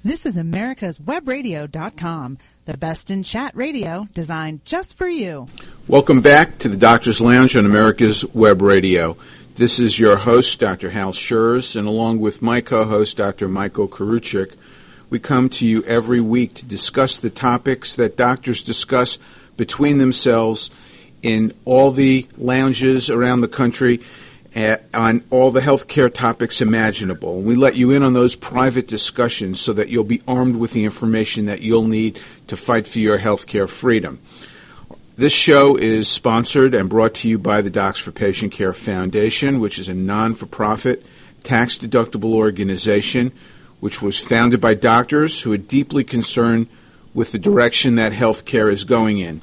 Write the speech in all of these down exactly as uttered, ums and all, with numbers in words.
This is America's Web Radio dot com, the best in chat radio designed just for you. Welcome back to the Doctor's Lounge on America's Web Radio. This is your host, Doctor Hal Schurz, and along with my co-host, Doctor Michael Karuchik, we come to you every week to discuss the topics that doctors discuss between themselves in all the lounges around the country uh, on all the healthcare topics imaginable. We let you in on those private discussions so that you'll be armed with the information that you'll need to fight for your healthcare freedom. This show is sponsored and brought to you by the Docs for Patient Care Foundation, which is a non-for-profit, tax-deductible organization which was founded by doctors who are deeply concerned with the direction that healthcare is going in.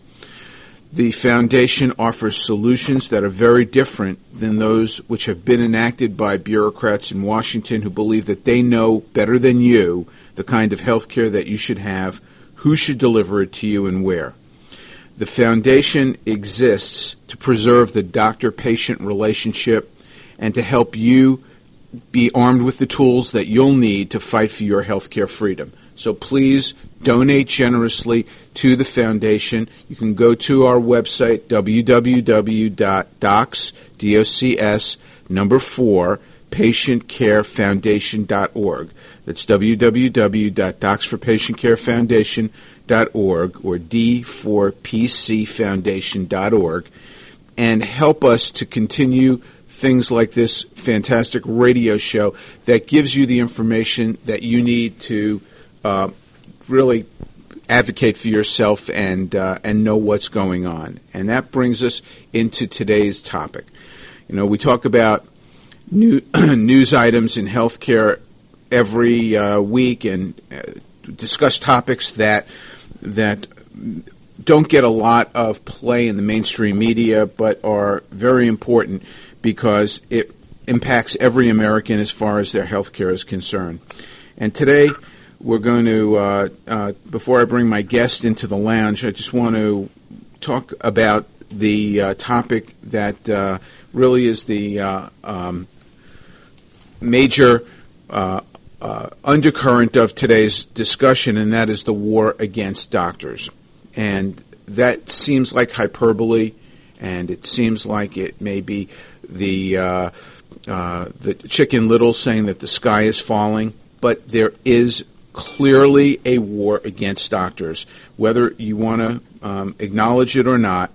The foundation offers solutions that are very different than those which have been enacted by bureaucrats in Washington who believe that they know better than you the kind of healthcare that you should have, who should deliver it to you, and where. The foundation exists to preserve the doctor-patient relationship and to help you be armed with the tools that you'll need to fight for your healthcare freedom. So please donate generously to the foundation. You can go to our website, w w w dot docs, D O C S, number four, patient care foundation dot org. That's w w w dot docs for patient care foundation dot org or d four p c foundation dot org, and help us to continue things like this fantastic radio show that gives you the information that you need to uh, really advocate for yourself and uh, and know what's going on. And that brings us into today's topic. You know, we talk about new news items in healthcare every uh, week and uh, discuss topics that that don't get a lot of play in the mainstream media but are very important because it impacts every American as far as their health care is concerned. And today we're going to, uh, uh, before I bring my guest into the lounge, I just want to talk about the uh, topic that uh, really is the uh, um, major uh, uh, undercurrent of today's discussion, and that is the war against doctors. And that seems like hyperbole, and it seems like it may be the uh, uh, the Chicken Little saying that the sky is falling, but there is clearly a war against doctors, whether you want to um, acknowledge it or not.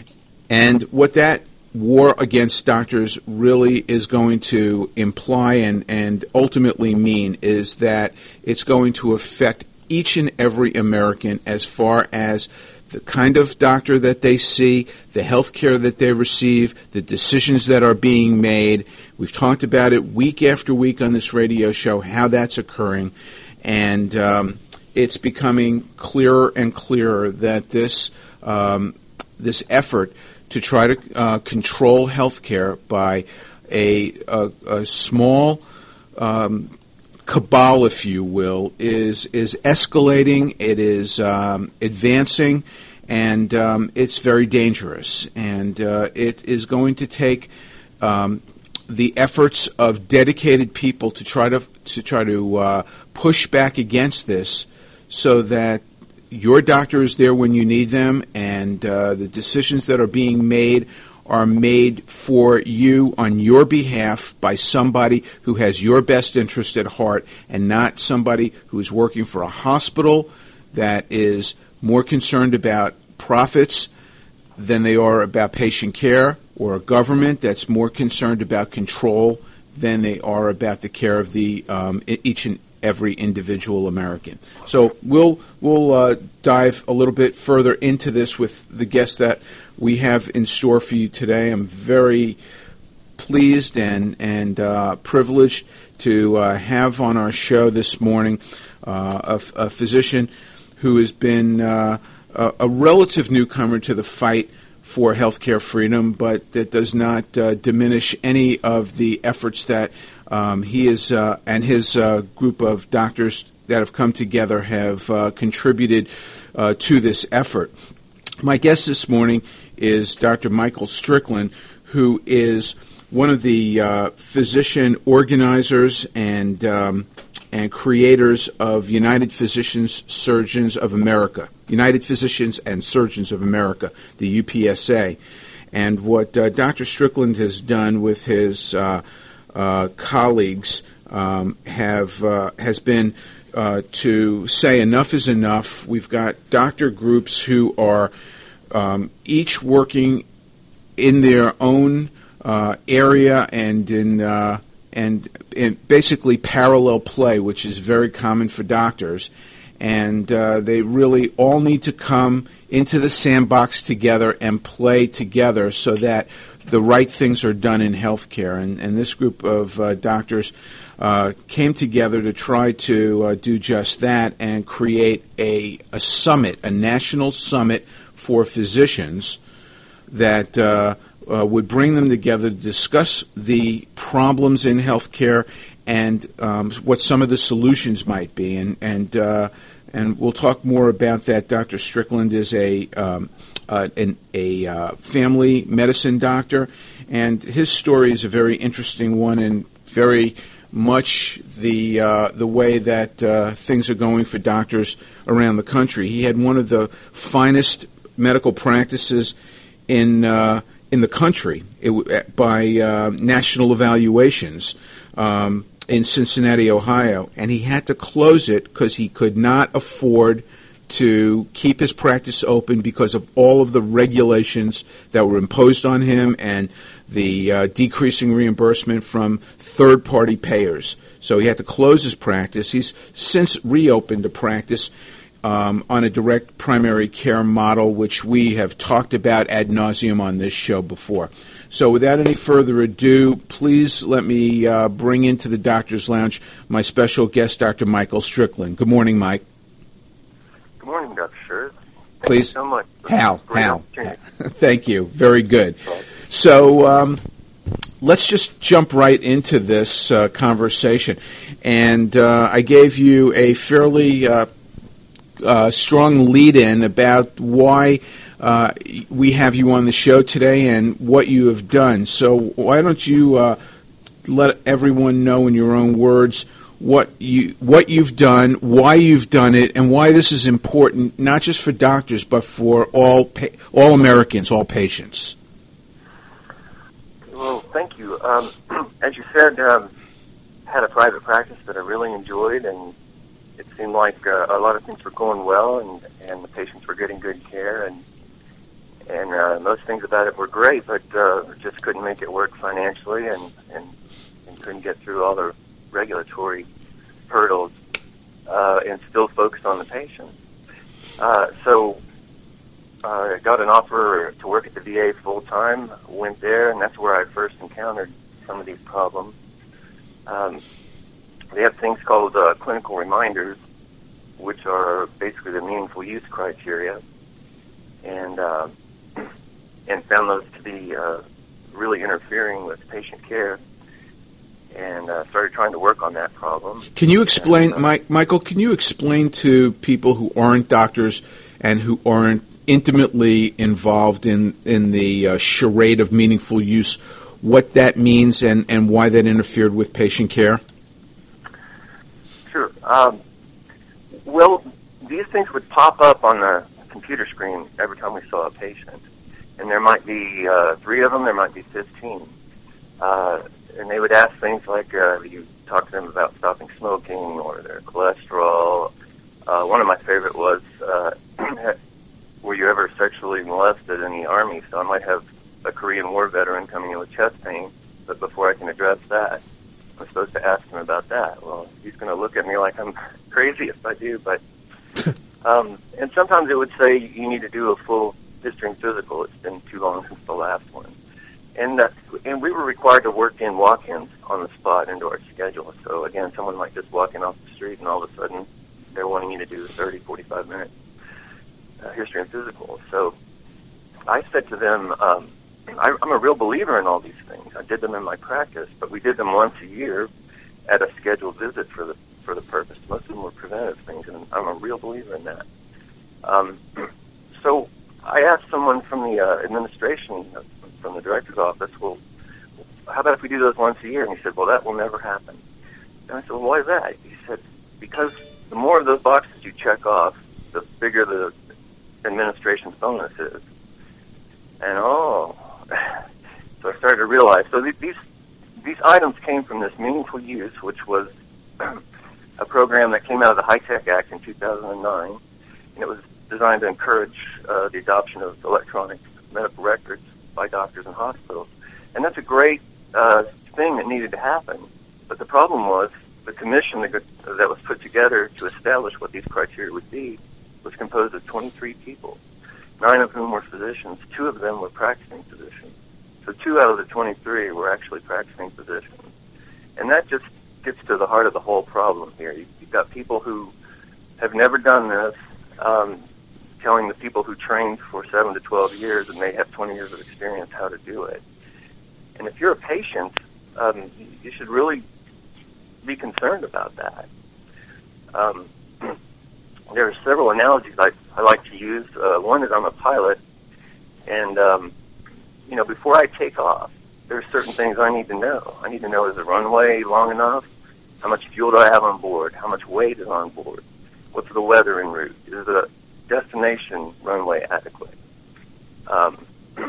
And what that war against doctors really is going to imply and, and ultimately mean is that it's going to affect each and every American as far as the kind of doctor that they see, the health care that they receive, the decisions that are being made. We've talked about it week after week on this radio show, how that's occurring. And um, it's becoming clearer and clearer that this um, this effort to try to uh, control health care by a, a, a small um cabal, if you will, is is escalating. It is um, advancing, and um, it's very dangerous. And uh, it is going to take um, the efforts of dedicated people to try to to try to uh, push back against this, so that your doctor is there when you need them, and uh, the decisions that are being made are made for you on your behalf by somebody who has your best interest at heart and not somebody who is working for a hospital that is more concerned about profits than they are about patient care, or a government that's more concerned about control than they are about the care of the um, each and every individual American. So we'll we'll uh, dive a little bit further into this with the guests that we have in store for you today. I'm very pleased and and uh, privileged to uh, have on our show this morning uh, a, a physician who has been uh, a, a relative newcomer to the fight for healthcare freedom, but that does not uh, diminish any of the efforts that um, he is uh, and his uh, group of doctors that have come together have uh, contributed uh, to this effort. My guest this morning is Doctor Michael Strickland, who is one of the uh, physician organizers and um, and creators of United Physicians Surgeons of America, United Physicians and Surgeons of America, the U P S A. And what uh, Doctor Strickland has done with his uh, uh, colleagues um, have uh, has been uh, to say enough is enough. We've got doctor groups who are um, each working in their own uh, area and in uh, and in basically parallel play, which is very common for doctors. And uh, they really all need to come into the sandbox together and play together so that the right things are done in healthcare. And, and this group of uh, doctors uh, came together to try to uh, do just that and create a, a summit, a national summit for physicians that uh, uh, would bring them together to discuss the problems in healthcare and um, what some of the solutions might be. And and uh, and we'll talk more about that. Doctor Strickland is a um, uh, an, a uh, family medicine doctor, and his story is a very interesting one and very much the uh, the way that uh, things are going for doctors around the country. He had one of the finest medical practices in uh, in the country it, by uh, national evaluations. Um, in Cincinnati, Ohio, and he had to close it because he could not afford to keep his practice open because of all of the regulations that were imposed on him and the uh, decreasing reimbursement from third-party payers. So he had to close his practice. He's since reopened a practice um, on a direct primary care model, which we have talked about ad nauseum on this show before. So without any further ado, please let me uh, bring into the Doctor's Lounge my special guest, Doctor Michael Strickland. Good morning, Mike. Good morning, Doctor Scherz. Thank Please. you so much. Hal, Hal. Thank you. Very good. So um, let's just jump right into this uh, conversation. And uh, I gave you a fairly uh, uh, strong lead-in about why Uh, we have you on the show today and what you have done. So why don't you uh, let everyone know in your own words what you what you've done, why you've done it, and why this is important, not just for doctors but for all pa- all Americans, all patients. Well, thank you. Um, as you said, um, had a private practice that I really enjoyed, and it seemed like uh, a lot of things were going well, and, and the patients were getting good care, and And uh, most things about it were great, but uh, just couldn't make it work financially and, and, and couldn't get through all the regulatory hurdles uh, and still focused on the patient. Uh, so uh, I got an offer to work at the V A full-time, went there, and that's where I first encountered some of these problems. Um, they have things called uh, clinical reminders, which are basically the meaningful use criteria. And uh, and found those to be uh, really interfering with patient care, and uh, started trying to work on that problem. Can you explain, and, uh, Mike, Michael, can you explain to people who aren't doctors and who aren't intimately involved in, in the uh, charade of meaningful use what that means and, and why that interfered with patient care? Sure. Um, well, these things would pop up on the computer screen every time we saw a patient. And there might be uh, three of them, there might be fifteen. Uh, and they would ask things like, uh, you talk to them about stopping smoking or their cholesterol. Uh, one of my favorite was, uh, were you ever sexually molested in the Army? So I might have a Korean War veteran coming in with chest pain, but before I can address that, I'm supposed to ask him about that. Well, he's going to look at me like I'm crazy if I do, but... Um, and sometimes it would say you need to do a full history and physical. It's been too long since the last one. And uh, and we were required to work in walk-ins on the spot into our schedule. So, again, someone might just walk in off the street and all of a sudden they're wanting you to do thirty, forty-five minute uh, history and physical. So I said to them, um, I, I'm a real believer in all these things. I did them in my practice, but we did them once a year at a scheduled visit for the for the purpose. Most of them were preventive things, and I'm a real believer in that. Um, so I asked someone from the uh, administration, from the director's office, well, how about if we do those once a year? And he said, well, that will never happen. And I said, well, why is that? He said, because the more of those boxes you check off, the bigger the administration's bonus is. And, oh, so I started to realize. So these these items came from this Meaningful Use, which was a program that came out of the HITECH Act in two thousand nine, and it was designed to encourage uh, the adoption of electronic medical records by doctors and hospitals. And that's a great uh, thing that needed to happen. But the problem was the commission that, that was put together to establish what these criteria would be was composed of twenty-three people, nine of whom were physicians. Two of them were practicing physicians. So two out of the twenty-three were actually practicing physicians. And that just gets to the heart of the whole problem here. You've got people who have never done this, um, telling the people who trained for seven to twelve years and may have twenty years of experience how to do it. And if you're a patient, um, you should really be concerned about that. Um, there are several analogies I, I like to use. Uh, one is I'm a pilot, and um, you know, before I take off, there are certain things I need to know. I need to know, is the runway long enough? How much fuel do I have on board? How much weight is on board? What's the weather en route? Is the destination runway adequate? Um,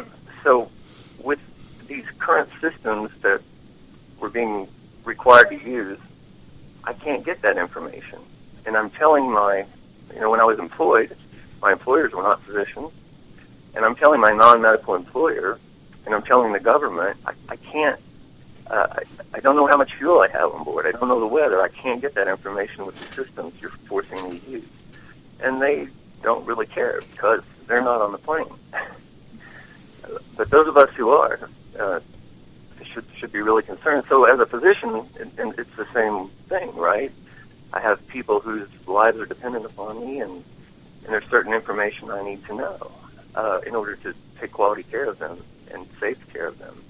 so with these current systems that we're being required to use, I can't get that information. And I'm telling my, you know, when I was employed, my employers were not physicians, and I'm telling my non-medical employer, and I'm telling the government, I, I can't, uh, I, I don't know how much fuel I have on board. I don't know the weather. I can't get that information with the systems you're forcing me to use. And they don't really care because they're not on the plane. But those of us who are uh, should should be really concerned. So as a physician, and, and it's the same thing, right? I have people whose lives are dependent upon me, and, and there's certain information I need to know uh, in order to take quality care of them and safe care of them.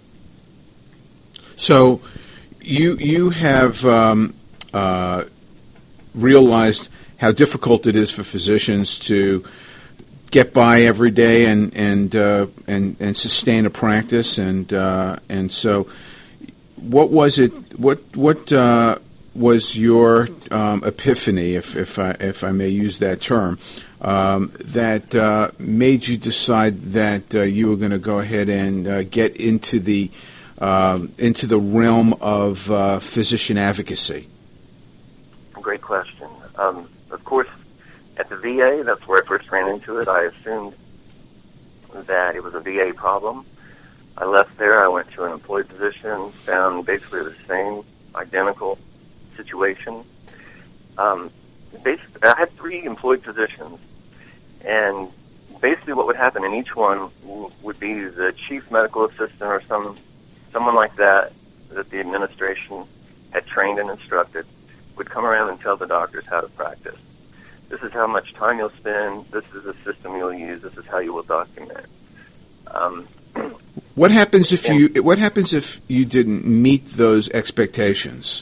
So you you have um, uh, realized how difficult it is for physicians to get by every day and and uh, and and sustain a practice, and uh, and so what was it? What what uh, was your um, epiphany, if if I if I may use that term, um, that uh, made you decide that uh, you were going to go ahead and uh, get into the um, into the realm of uh, physician advocacy? Great question. Um, of course, at the V A, that's where I first ran into it. I assumed that it was a V A problem. I left there. I went to an employed position, found basically the same, identical situation. Um, basically, I had three employed positions, and basically what would happen in each one w- would be the chief medical assistant or some someone like that that the administration had trained and instructed would come around and tell the doctors how to practice. This is how much time you'll spend. This is the system you'll use. This is how you will document. Um, what happens if you What happens if you didn't meet those expectations?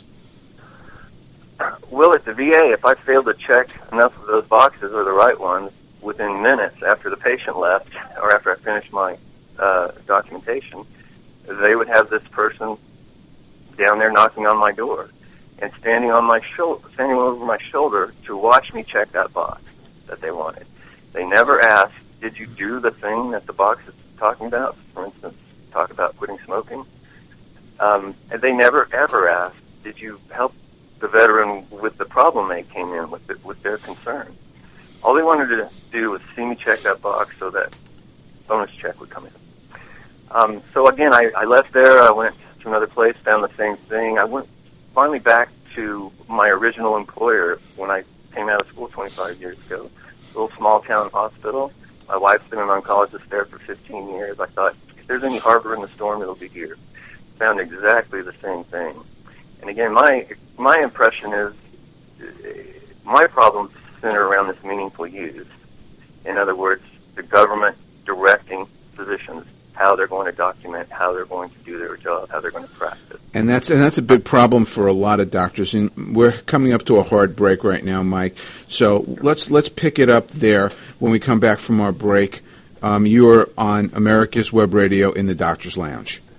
Well, at the V A, if I failed to check enough of those boxes or the right ones within minutes after the patient left or after I finished my uh, documentation, they would have this person down there knocking on my door and standing on my shoulder, standing over my shoulder to watch me check that box that they wanted. They never asked, did you do the thing that the box is talking about? For instance, talk about quitting smoking. Um, and they never, ever asked, did you help the veteran with the problem they came in with, the, with their concern? All they wanted to do was see me check that box so that bonus check would come in. Um, so again, I, I left there. I went to another place, found the same thing. I went finally back to my original employer when I came out of school twenty-five years ago, a little small town hospital. My wife's been an oncologist there for fifteen years. I thought, if there's any harbor in the storm, it'll be here. Found exactly the same thing. And again, my my impression is uh, my problems center around this meaningful use. In other words, the government directing physicians how they're going to document, how they're going to do their job, how they're going to practice. And that's and that's a big problem for a lot of doctors. And we're coming up to a hard break right now, Mike. So let's let's pick it up there when we come back from our break. Um, you're on America's Web Radio in the Doctor's Lounge.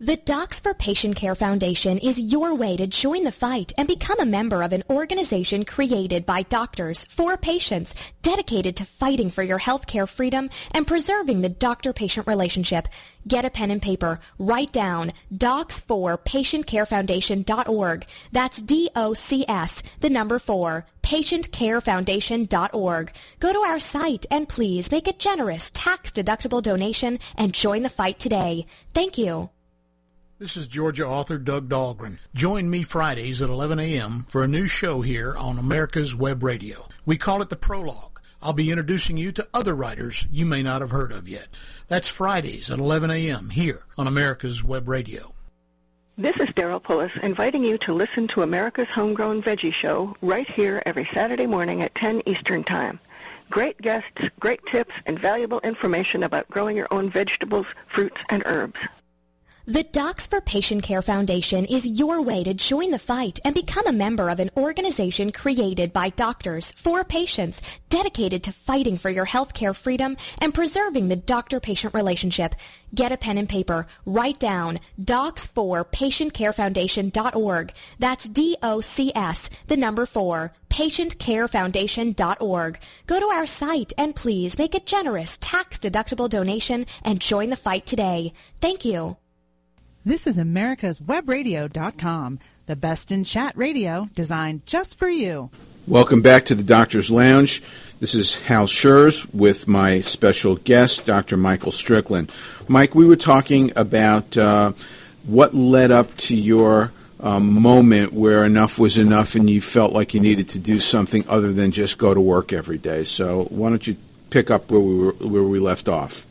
The Docs for Patient Care Foundation is your way to join the fight and become a member of an organization created by doctors for patients, dedicated to fighting for your healthcare freedom and preserving the doctor-patient relationship. Get a pen and paper. Write down docs for patient care foundation dot org. That's D O C S, the number four, patient care foundation dot org. Go to our site and please make a generous tax-deductible donation and join the fight today. Thank you. This is Georgia author Doug Dahlgren. Join me Fridays at eleven a.m. for a new show here on America's Web Radio. We call it The Prologue. I'll be introducing you to other writers you may not have heard of yet. That's Fridays at eleven a.m. here on America's Web Radio. This is Daryl Pullis inviting you to listen to America's Homegrown Veggie Show right here every Saturday morning at ten Eastern Time. Great guests, great tips, and valuable information about growing your own vegetables, fruits, and herbs. The Docs for Patient Care Foundation is your way to join the fight and become a member of an organization created by doctors for patients, dedicated to fighting for your healthcare freedom and preserving the doctor-patient relationship. Get a pen and paper. Write down docs for patient care foundation dot org. That's D O C S, the number four, patient care foundation dot org. Go to our site and please make a generous tax-deductible donation and join the fight today. Thank you. This is America's Web Radio dot com, the best in chat radio designed just for you. Welcome back to the Doctor's Lounge. This is Hal Schurz with my special guest, Doctor Michael Strickland. Mike, we were talking about uh, what led up to your um, moment where enough was enough and you felt like you needed to do something other than just go to work every day. So why don't you pick up where we were, where we left off?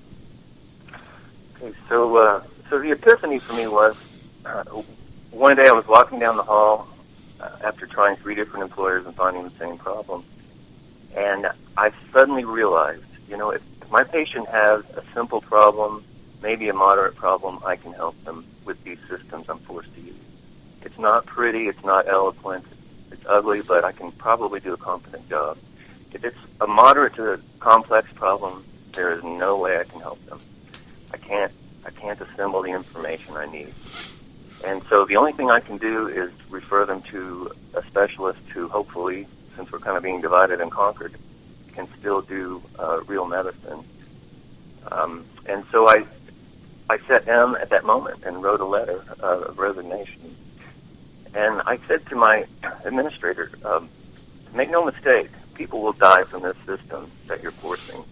Okay, so... Uh So the epiphany for me was, uh, one day I was walking down the hall uh, after trying three different employers and finding the same problem, and I suddenly realized, you know, if, if my patient has a simple problem, maybe a moderate problem, I can help them with these systems I'm forced to use. It's not pretty, it's not eloquent, it's ugly, but I can probably do a competent job. If it's a moderate to a complex problem, there is no way I can help them. I can't I can't assemble the information I need. And so the only thing I can do is refer them to a specialist who hopefully, since we're kind of being divided and conquered, can still do uh, real medicine. Um, and so I I set M at that moment and wrote a letter uh, of resignation. And I said to my administrator, um, make no mistake, people will die from this system that you're forcing.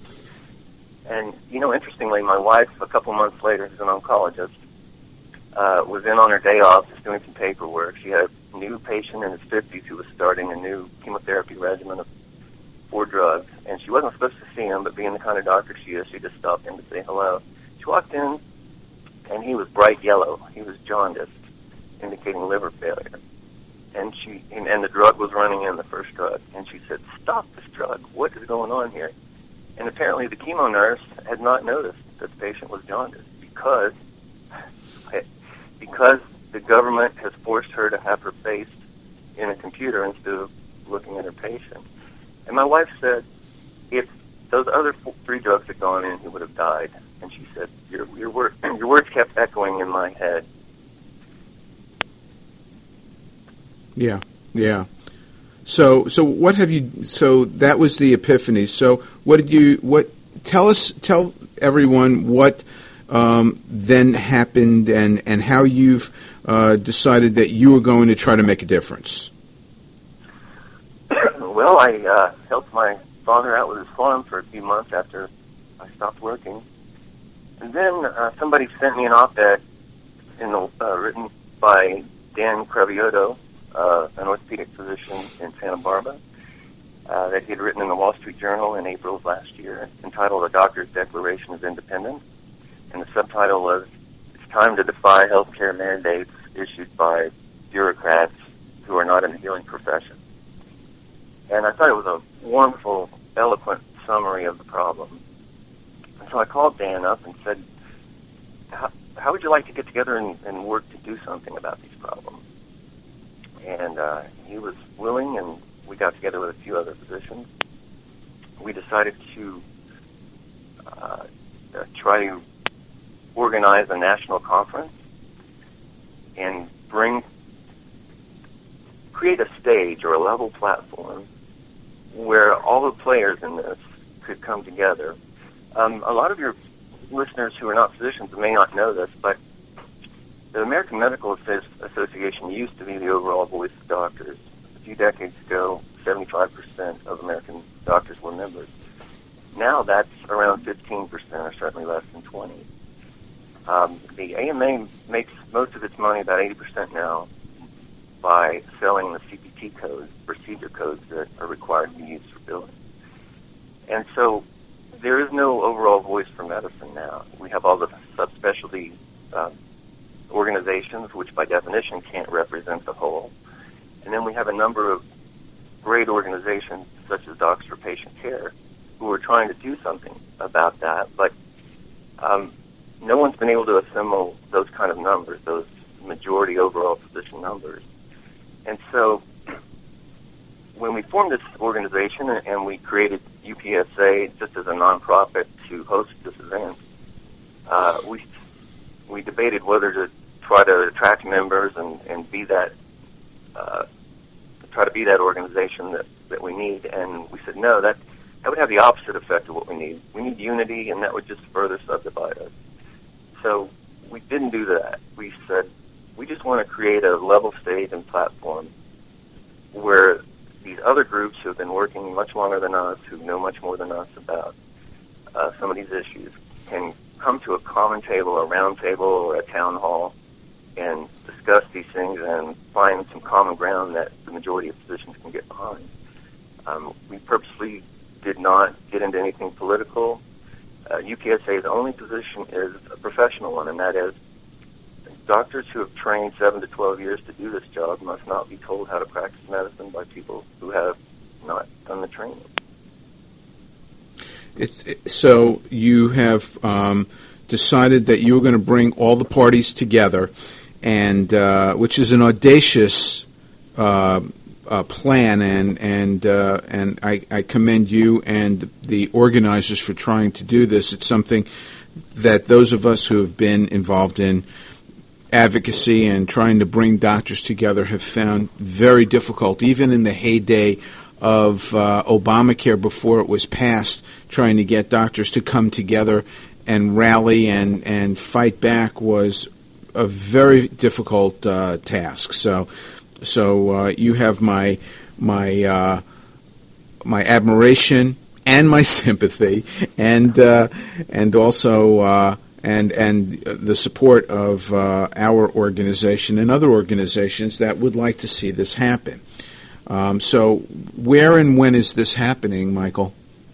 And, you know, interestingly, my wife, a couple months later, who's an oncologist, uh, was in on her day off just doing some paperwork. She had a new patient in his fifties who was starting a new chemotherapy regimen of four drugs. And she wasn't supposed to see him, but being the kind of doctor she is, she just stopped in to say hello. She walked in, and he was bright yellow. He was jaundiced, indicating liver failure. And she and, and the drug was running in, the first drug. And she said, stop this drug. What is going on here? And apparently the chemo nurse had not noticed that the patient was jaundiced because, because the government has forced her to have her face in a computer instead of looking at her patient. And my wife said, if those other four, three drugs had gone in, he would have died. And she said, your, your, word, your words kept echoing in my head. Yeah, yeah. So, so what have you? So that was the epiphany. So, what did you? What? Tell us. Tell everyone what um, then happened, and and how you've uh, decided that you were going to try to make a difference. Well, I uh, helped my father out with his farm for a few months after I stopped working, and then uh, somebody sent me an op-ed in the, uh, written by Dan Cravioto, Uh, an orthopedic physician in Santa Barbara, uh, that he had written in the Wall Street Journal in April of last year, entitled A Doctor's Declaration of Independence. And the subtitle was, It's Time to Defy Healthcare Mandates Issued by Bureaucrats Who Are Not in the Healing Profession. And I thought it was a wonderful, eloquent summary of the problem. And so I called Dan up and said, how, how would you like to get together and, and work to do something about these problems? And uh, he was willing, and we got together with a few other physicians. We decided to uh, uh, try to organize a national conference and bring, create a stage or a level platform where all the players in this could come together. Um, a lot of your listeners who are not physicians may not know this, but the American Medical Association used to be the overall voice of doctors. A few decades ago, seventy-five percent of American doctors were members. Now that's around fifteen percent, or certainly less than twenty. Um, the A M A makes most of its money, about eighty percent now, by selling the C P T codes, procedure codes that are required to be used for billing. And so there is no overall voice for medicine now. We have all the subspecialty uh, organizations, which by definition can't represent the whole. And then we have a number of great organizations, such as Docs for Patient Care, who are trying to do something about that. But um, no one's been able to assemble those kind of numbers, those majority overall physician numbers. And so when we formed this organization and we created U P S A just as a nonprofit to host this event, uh, we we debated whether to try to attract members and, and be that, uh, try to be that organization that, that we need. And we said, no, that, that would have the opposite effect of what we need. We need unity, and that would just further subdivide us. So we didn't do that. We said, we just want to create a level stage and platform where these other groups who have been working much longer than us, who know much more than us about uh, some of these issues, can come to a common table, a round table, or a town hall, and discuss these things and find some common ground that the majority of physicians can get behind. Um, we purposely did not get into anything political. Uh, U P S A's only position is a professional one, and that is doctors who have trained seven to twelve years to do this job must not be told how to practice medicine by people who have not done the training. It's, it, so you have um, decided that you were going to bring all the parties together, and uh, which is an audacious uh, uh, plan, and and uh, and I, I commend you and the organizers for trying to do this. It's something that those of us who have been involved in advocacy and trying to bring doctors together have found very difficult, even in the heyday of uh, Obamacare before it was passed. Trying to get doctors to come together and rally and, and fight back was a very difficult uh, task. So, so uh, you have my my uh, my admiration and my sympathy, and uh, and also. Uh, and and the support of uh, our organization and other organizations that would like to see this happen. Um, so where and when is this happening, Michael?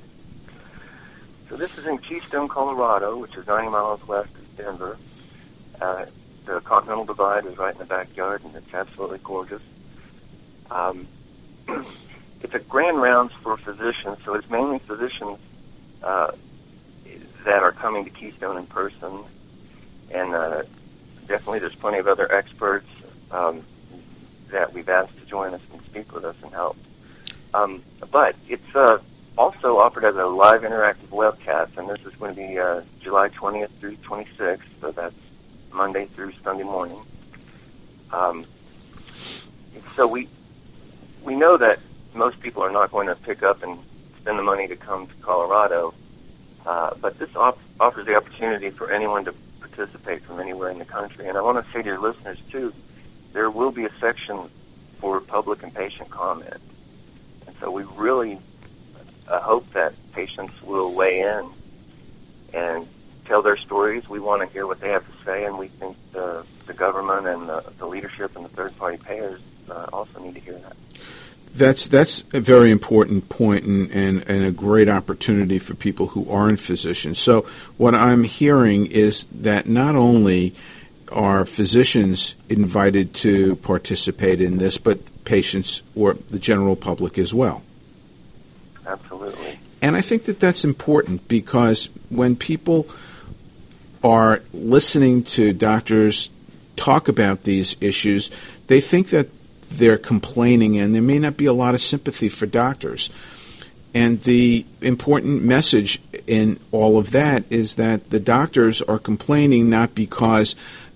So this is in Keystone, Colorado, which is ninety miles west of Denver. Uh, the Continental Divide is right in the backyard, and it's absolutely gorgeous. Um, it's a grand rounds for physicians, so it's mainly physicians uh, that are coming to Keystone in person, and uh, definitely there's plenty of other experts um, that we've asked to join us and speak with us and help. Um, but it's uh, also offered as a live interactive webcast, and this is going to be uh, July twentieth through twenty-sixth, so that's Monday through Sunday morning. Um, so we we know that most people are not going to pick up and spend the money to come to Colorado, uh, but this op- offers the opportunity for anyone to participate from anywhere in the country. And I want to say to your listeners, too, there will be a section for public and patient comment. And so we really uh, hope that patients will weigh in and tell their stories. We want to hear what they have to say, and we think the, the government and the, the leadership and the third-party payers uh, also need to hear that. That's that's a very important point and, and, and a great opportunity for people who aren't physicians. So what I'm hearing is that not only are physicians invited to participate in this, but patients or the general public as well. Absolutely. And I think that that's important because when people are listening to doctors talk about these issues, they think that they're complaining, and there may not be a lot of sympathy for doctors. And the important message in all of that is that the doctors are complaining not because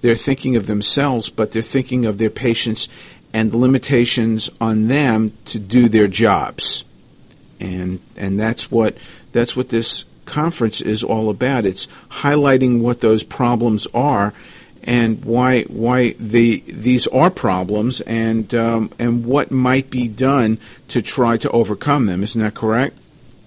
they're thinking of themselves, but they're thinking of their patients and the limitations on them to do their jobs. And and that's what that's what this conference is all about. It's highlighting what those problems are and why why the these are problems, and um, and what might be done to try to overcome them. Isn't that correct?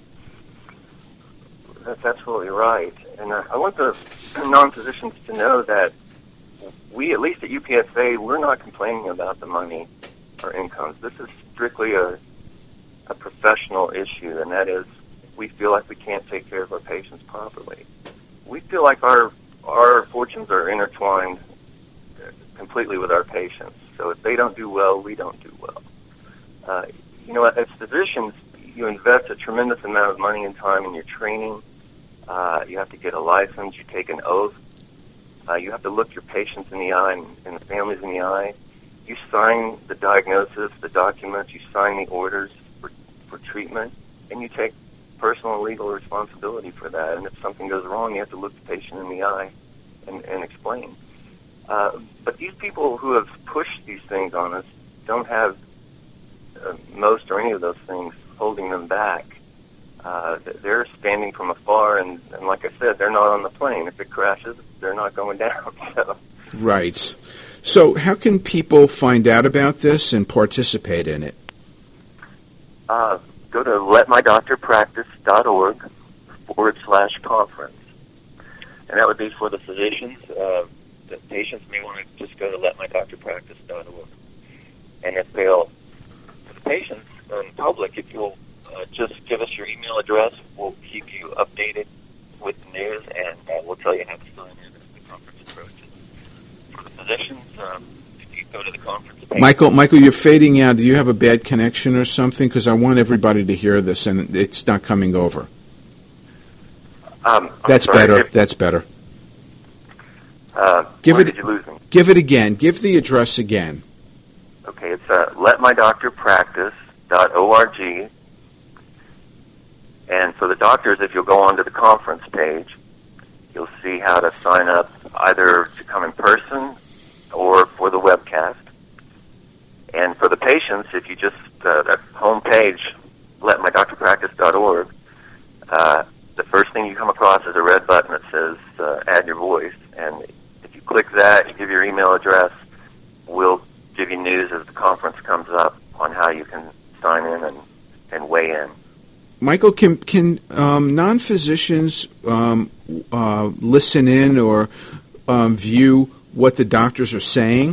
That's absolutely right. And uh, I want the non-physicians to know that we, at least at U P S A, we're not complaining about the money or incomes. This is strictly a a professional issue, and that is we feel like we can't take care of our patients properly. We feel like our our fortunes are intertwined completely with our patients. So if they don't do well, we don't do well. Uh, you know, as physicians, you invest a tremendous amount of money and time in your training. Uh, you have to get a license. You take an oath. Uh, you have to look your patients in the eye and, and the families in the eye. You sign the diagnosis, the documents. You sign the orders for, for treatment, and you take personal and legal responsibility for that. And if something goes wrong, you have to look the patient in the eye and, and explain. Uh, but these people who have pushed these things on us don't have uh, most or any of those things holding them back. Uh, they're standing from afar, and, and like I said, they're not on the plane. If it crashes, they're not going down. So. Right. So how can people find out about this and participate in it? Uh, go to letmydoctorpractice.org forward slash conference. And that would be for the physicians. Uh, the patients may want to just go to letmydoctorpractice dot org. And if they'll, for the patients and public, if you'll uh, just give us your email address, we'll keep you updated with the news, and uh, we'll tell you how to sign in as the conference approaches. For the physicians, um, if you go to the conference page. Michael, Michael, you're fading out. Do you have a bad connection or something? Because I want everybody to hear this, and it's not coming over. Um, That's sorry, better. if, That's better. Uh, give where it. Did you lose me? Give it again. Give the address again. Okay, it's uh, let my doctor practice dot org. And for the doctors, if you'll go onto the conference page, you'll see how to sign up either to come in person or for the webcast. And for the patients, if you just, uh, that home page, let my doctor practice dot org, uh, the first thing you come across is a red button that says uh, add your voice. And if you click that, you give your email address, we'll give you news as the conference comes up on how you can sign in and, and weigh in. Michael, can can um, non-physicians um, uh, listen in or um, view what the doctors are saying?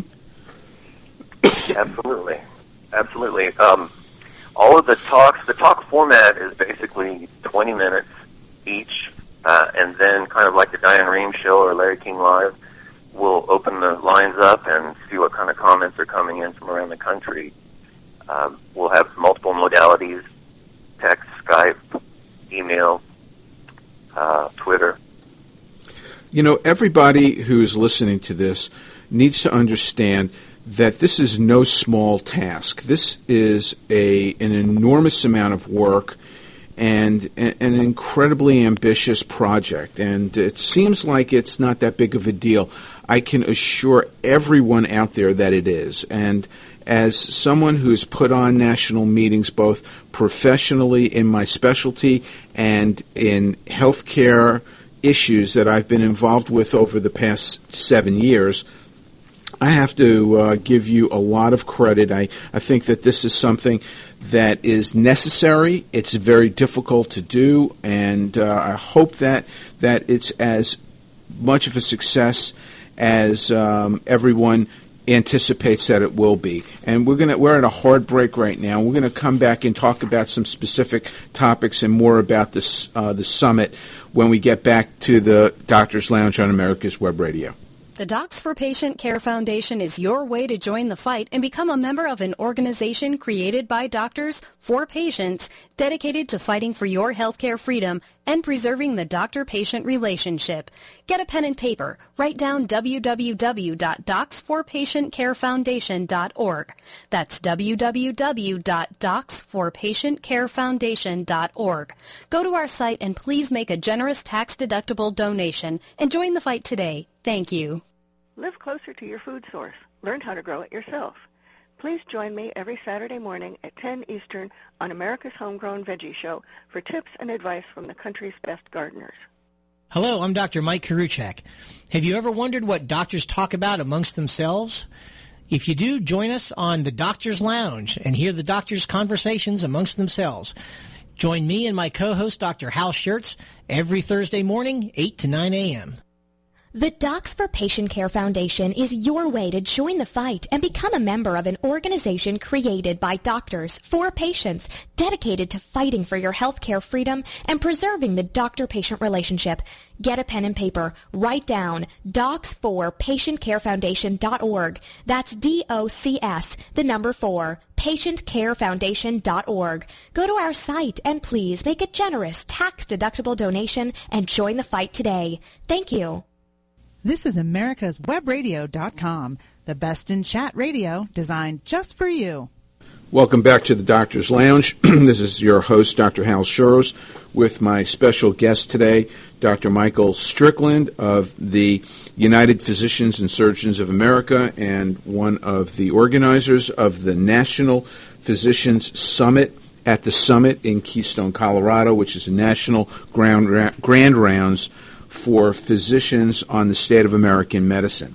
Absolutely, absolutely. Um, all of the talks, the talk format is basically twenty minutes each, uh, and then kind of like the Diane Rehm show or Larry King Live, we'll open the lines up and see what kind of comments are coming in from around the country. Um, we'll have multiple modalities: text, Skype, email, uh, Twitter. You know, everybody who's listening to this needs to understand that this is no small task. This is a an enormous amount of work and an incredibly ambitious project. And it seems like it's not that big of a deal. I can assure everyone out there that it is. And as someone who's put on national meetings both professionally in my specialty and in healthcare issues that I've been involved with over the past seven years, I have to uh, give you a lot of credit. I, I think that this is something that is necessary. It's very difficult to do, and uh, I hope that that it's as much of a success as um, everyone anticipates that it will be. And we're gonna we're at a hard break right now. We're gonna come back and talk about some specific topics and more about this uh, the summit when we get back to the Doctor's Lounge on America's Web Radio. The Docs for Patient Care Foundation is your way to join the fight and become a member of an organization created by doctors for patients dedicated to fighting for your healthcare freedom and preserving the doctor-patient relationship. Get a pen and paper. Write down w w w dot docs for patient care foundation dot org. That's w w w dot docs for patient care foundation dot org. Go to our site and please make a generous tax-deductible donation and join the fight today. Thank you. Live closer to your food source. Learn how to grow it yourself. Please join me every Saturday morning at ten Eastern on America's Homegrown Veggie Show for tips and advice from the country's best gardeners. Hello, I'm Doctor Mike Karuchak. Have you ever wondered what doctors talk about amongst themselves? If you do, join us on the Doctor's Lounge and hear the doctors' conversations amongst themselves. Join me and my co-host, Doctor Hal Schertz, every Thursday morning, eight to nine a.m. The Docs for Patient Care Foundation is your way to join the fight and become a member of an organization created by doctors for patients, dedicated to fighting for your healthcare freedom and preserving the doctor-patient relationship. Get a pen and paper. Write down docs for patient care foundation dot org. That's D O C S, the number four, patient care foundation dot org. Go to our site and please make a generous tax-deductible donation and join the fight today. Thank you. This is America's Web Radio dot com, the best in chat radio designed just for you. Welcome back to the Doctor's Lounge. This is your host, Doctor Hal Schertz, with my special guest today, Doctor Michael Strickland of the United Physicians and Surgeons of America and one of the organizers of the National Physicians Summit at the Summit in Keystone, Colorado, which is a national grand, ra- grand rounds for physicians on the state of American medicine.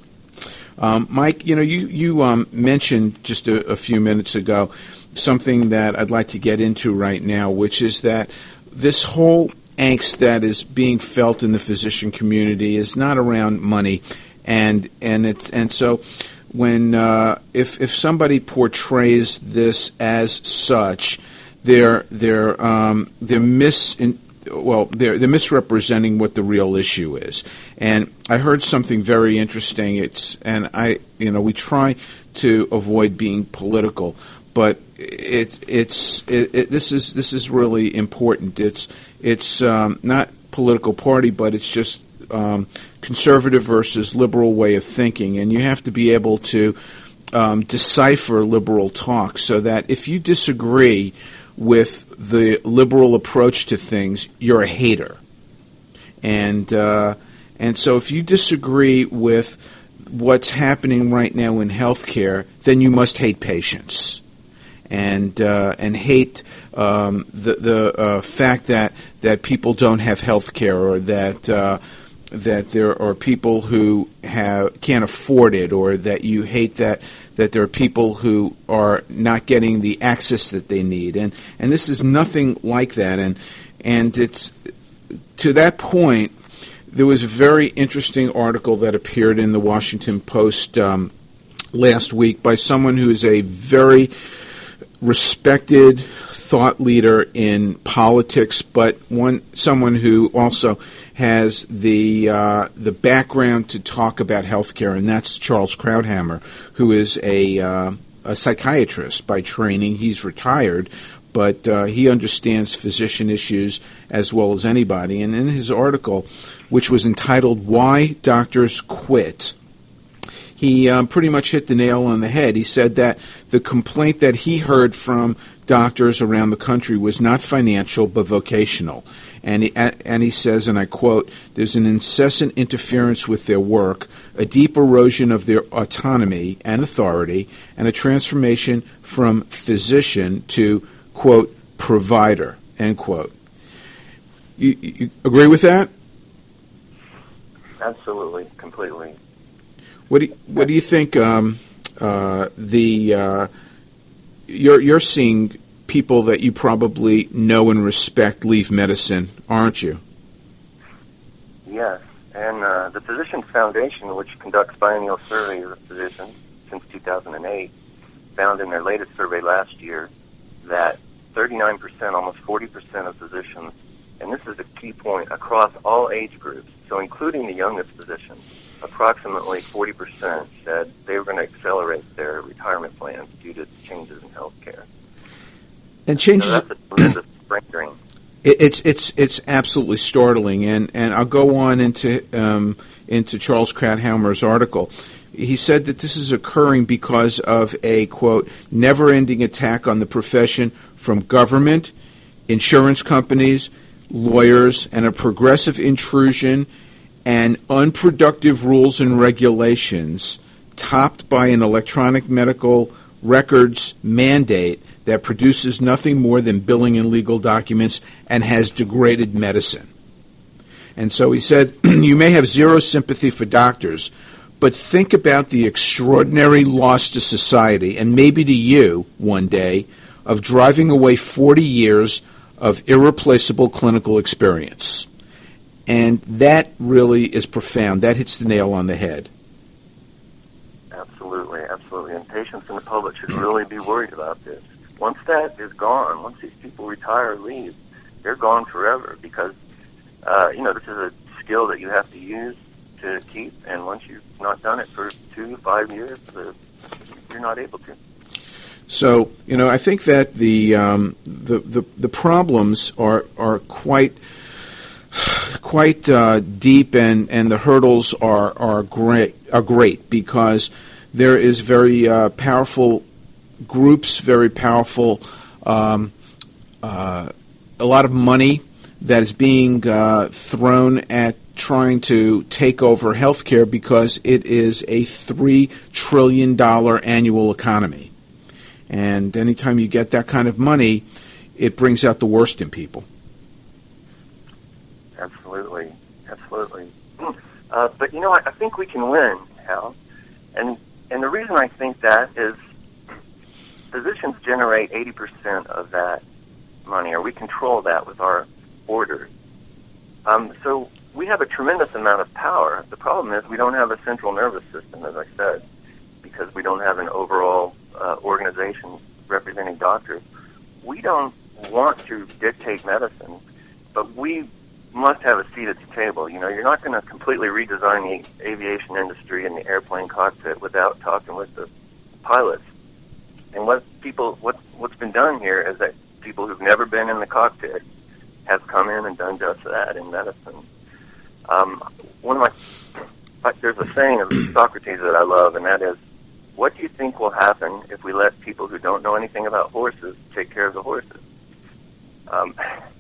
Um, Mike, you know, you, you um, mentioned just a, a few minutes ago something that I'd like to get into right now, which is that this whole angst that is being felt in the physician community is not around money, and and it and so when uh, if if somebody portrays this as such, they're they're um, they're mis well, they're, they're misrepresenting what the real issue is. And I heard something very interesting. It's and I, you know, we try to avoid being political, but it, it's it, it, this is this is really important. It's it's um, not political party, but it's just um, conservative versus liberal way of thinking, and you have to be able to um, decipher liberal talk so that if you disagree with the liberal approach to things, you're a hater. And uh, and so if you disagree with what's happening right now in healthcare, then you must hate patients and uh, and hate um, the the uh, fact that, that people don't have healthcare, or that uh, that there are people who have can't afford it, or that you hate that that there are people who are not getting the access that they need, and and this is nothing like that. And and it's to that point. There was a very interesting article that appeared in the Washington Post um, last week by someone who is a very respected thought leader in politics, but one someone who also has the uh, the background to talk about healthcare, and that's Charles Krauthammer, who is a uh, a psychiatrist by training. He's retired, but uh, he understands physician issues as well as anybody. And in his article, which was entitled "Why Doctors Quit," he um, pretty much hit the nail on the head. He said that the complaint that he heard from doctors around the country was not financial but vocational. And he, and he says, and I quote, "There's an incessant interference with their work, a deep erosion of their autonomy and authority, and a transformation from physician to, quote, provider," end quote. You, you agree with that? Absolutely, completely. What do you, what do you think? Um, uh, the uh, you're you're seeing people that you probably know and respect leave medicine, aren't you? Yes, and uh, the Physicians Foundation, which conducts biennial surveys of physicians since two thousand eight, found in their latest survey last year that thirty-nine percent, almost forty percent of physicians, and this is a key point, across all age groups, so including the youngest physicians, approximately forty percent said they were going to accelerate their retirement plans due to changes in health care. And changes. So that's a tremendous brain drain. It, it's it's it's absolutely startling, and, and I'll go on into um, into Charles Krauthammer's article. He said that this is occurring because of a, quote, never-ending attack on the profession from government, insurance companies, lawyers, and a progressive intrusion and unproductive rules and regulations topped by an electronic medical records mandate that produces nothing more than billing and legal documents and has degraded medicine. And so he said, you may have zero sympathy for doctors, but think about the extraordinary loss to society, and maybe to you one day, of driving away forty years of irreplaceable clinical experience. And that really is profound. That hits the nail on the head. Absolutely, absolutely. And patients and the public should really be worried about this. Once that is gone, once these people retire or leave, they're gone forever because, uh, you know, this is a skill that you have to use to keep, and once you've not done it for two, five years, uh, you're not able to. So, you know, I think that the um, the, the the problems are are quite quite uh, deep, and, and the hurdles are are great are great because there is very uh, powerful groups, very powerful um, uh, a lot of money that is being uh, thrown at trying to take over healthcare because it is a three trillion dollars annual economy. And anytime you get that kind of money, it brings out the worst in people. Absolutely. Absolutely. Uh, but, you know, I, I think we can win, Hal. And, and the reason I think that is physicians generate eighty percent of that money, or we control that with our orders. Um, so we have a tremendous amount of power. The problem is we don't have a central nervous system, as I said, because we don't have an overall uh, organization representing doctors. We don't want to dictate medicine, but we must have a seat at the table. You know, you're not going to completely redesign the aviation industry and the airplane cockpit without talking with the pilots. And what people, what what's been done here is that people who've never been in the cockpit have come in and done just that in medicine. Um, one of my, there's a saying of Socrates that I love, and that is, what do you think will happen if we let people who don't know anything about horses take care of the horses? Um,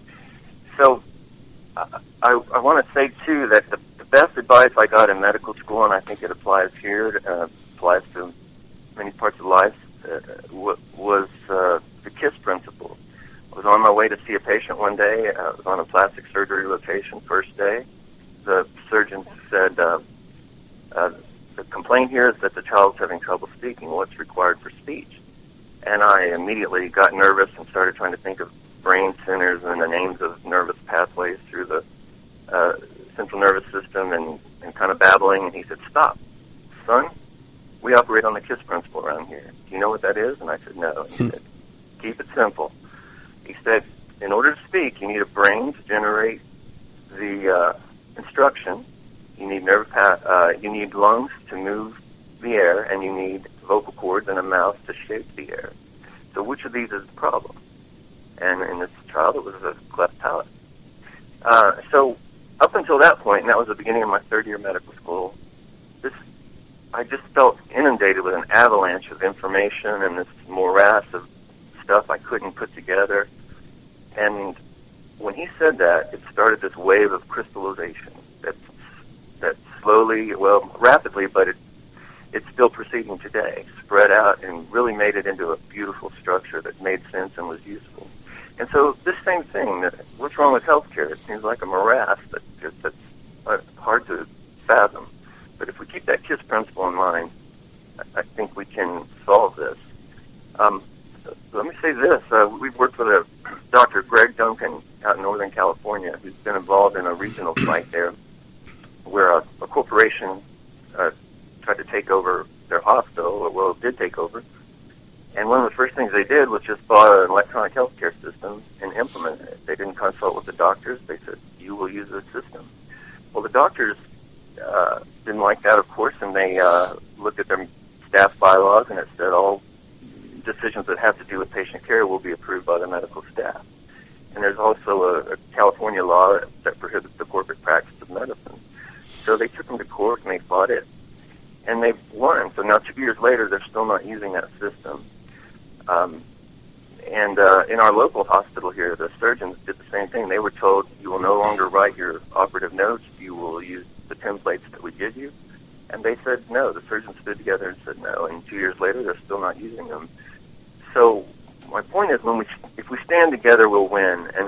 so I, I, I want to say, too, that the, the best advice I got in medical school, and I think it applies here, uh, applies to many parts of life, uh, was uh, the KISS principle. I was on my way to see a patient one day. I was on a plastic surgery rotation first day. The surgeon said, uh, uh, the complaint here is that the child's having trouble speaking. What's required for speech? And I immediately got nervous and started trying to think of brain centers and the names of nervous pathways through the uh, central nervous system and, and kind of babbling. And he said, stop. Son, we operate on the KISS principle around here. Do you know what that is? And I said, no. And he said, keep it simple. He said, in order to speak, you need a brain to generate the uh, instruction. You need nerve pa- uh, you need lungs to move the air, and you need vocal cords and a mouth to shape the air. So which of these is the problem? And in this child, it was a cleft palate. Uh, so up until that point, and that was the beginning of my third year medical school, this I just felt inundated with an avalanche of information and this morass of stuff I couldn't put together. And when he said that, it started this wave of crystallization that that slowly, well, rapidly, but it it's still proceeding today, spread out and really made it into a beautiful structure that made sense and was useful. And so this same thing, that what's wrong with healthcare? It seems like a morass that just, that's uh, hard to fathom. But if we keep that KISS principle in mind, I think we can solve this. Um, let me say this. Uh, we've worked with a Doctor Greg Duncan out in Northern California who's been involved in a regional site there where a, a corporation uh, tried to take over their hospital, or well, did take over. And one of the first things they did was just buy an electronic healthcare system and implement it. They didn't consult with the doctors. They said, you will use this system. Well, the doctors uh, didn't like that, of course, and they uh, looked at their staff bylaws, and it said all decisions that have to do with patient care will be approved by the medical staff. And there's also a, a California law that, that prohibits the corporate practice of medicine. So they took them to court, and they fought it, and they won. So now two years later, they're still not using that system. Um, and uh, in our local hospital here, the surgeons did the same thing. They were told, you will no longer write your operative notes. You will use the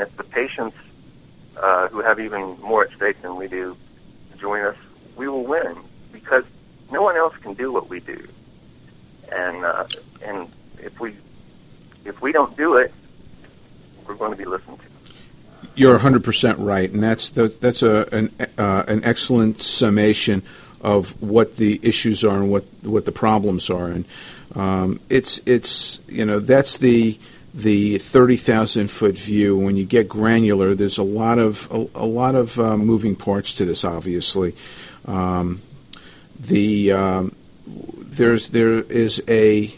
And if the patients uh, who have even more at stake than we do join us, we will win, because no one else can do what we do. And uh, and if we if we don't do it, we're going to be listened to. You're one hundred percent right, and that's the, that's a an uh, an excellent summation of what the issues are and what what the problems are. And um, it's it's you know that's the the thirty thousand foot view. When you get granular, there's a lot of a, a lot of uh, moving parts to this. Obviously, um, the um, there's there is a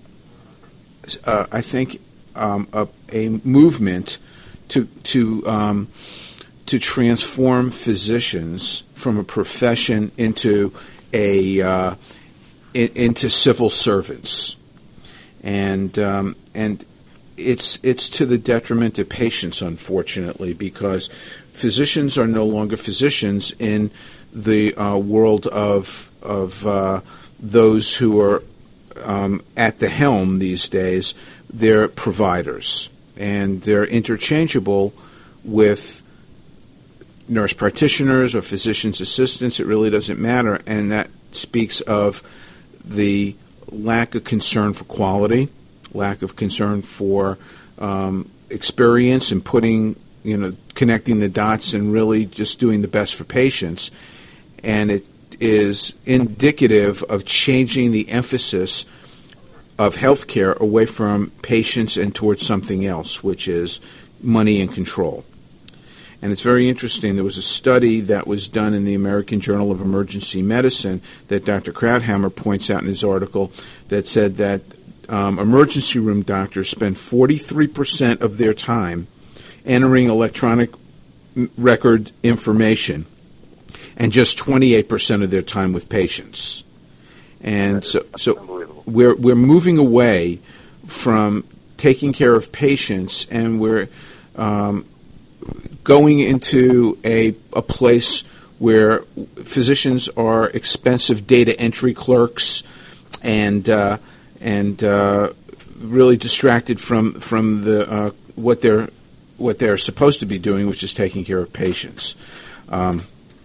uh, I think um, a, a movement to to um, to transform physicians from a profession into a uh, in, into civil servants, and um, and it's it's to the detriment of patients, unfortunately, because physicians are no longer physicians in the uh, world of of uh, those who are um, at the helm these days. They're providers, and they're interchangeable with nurse practitioners or physician's assistants. It really doesn't matter, and that speaks of the lack of concern for quality, lack of concern for um, experience and putting, you know, connecting the dots and really just doing the best for patients. And it is indicative of changing the emphasis of healthcare away from patients and towards something else, which is money and control. And it's very interesting. There was a study that was done in the American Journal of Emergency Medicine that Doctor Krauthammer points out in his article that said that um, emergency room doctors spend forty-three percent of their time entering electronic record information and just twenty-eight percent of their time with patients. And so, so we're we're moving away from taking care of patients, and we're um, going into a a place where physicians are expensive data entry clerks, and uh, and uh, really distracted from from the uh, what they're what they're supposed to be doing, which is taking care of patients. Um,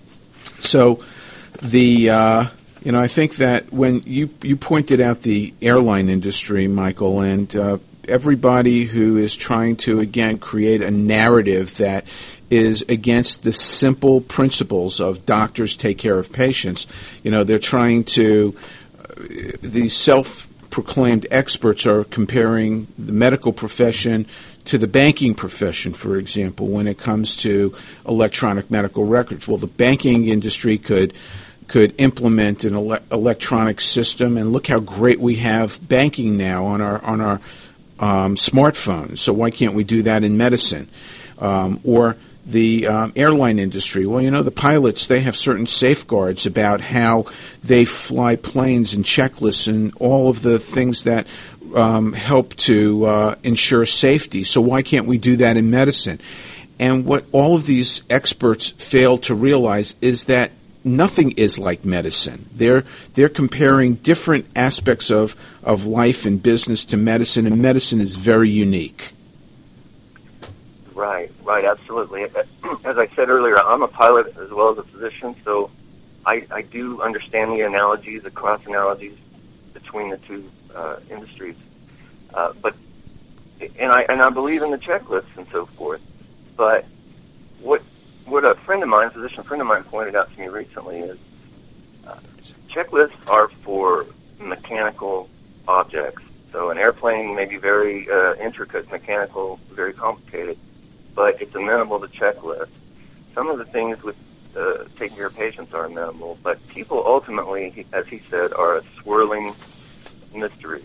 so the uh, You know, I think that when you, you pointed out the airline industry, Michael, and uh, everybody who is trying to, again, create a narrative that is against the simple principles of doctors take care of patients, you know, they're trying to, uh, these self-proclaimed experts are comparing the medical profession to the banking profession, for example, when it comes to electronic medical records. Well, the banking industry could could implement an ele- electronic system, and look how great we have banking now on our on our um, smartphones. So why can't we do that in medicine? Um, or the um, airline industry. Well, you know, the pilots, they have certain safeguards about how they fly planes and checklists and all of the things that um, help to uh, ensure safety. So why can't we do that in medicine? And what all of these experts fail to realize is that nothing is like medicine. They're they're comparing different aspects of, of life and business to medicine, and medicine is very unique. Right, right, absolutely. As I said earlier, I'm a pilot as well as a physician, so I, I do understand the analogies, the cross analogies between the two uh, industries. Uh, but and I and I believe in the checklists and so forth. But what What a friend of mine, a physician friend of mine, pointed out to me recently is uh, checklists are for mechanical objects. So an airplane may be very uh, intricate, mechanical, very complicated, but it's amenable to checklists. Some of the things with uh, taking care of patients are amenable, but people ultimately, as he said, are a swirling mystery.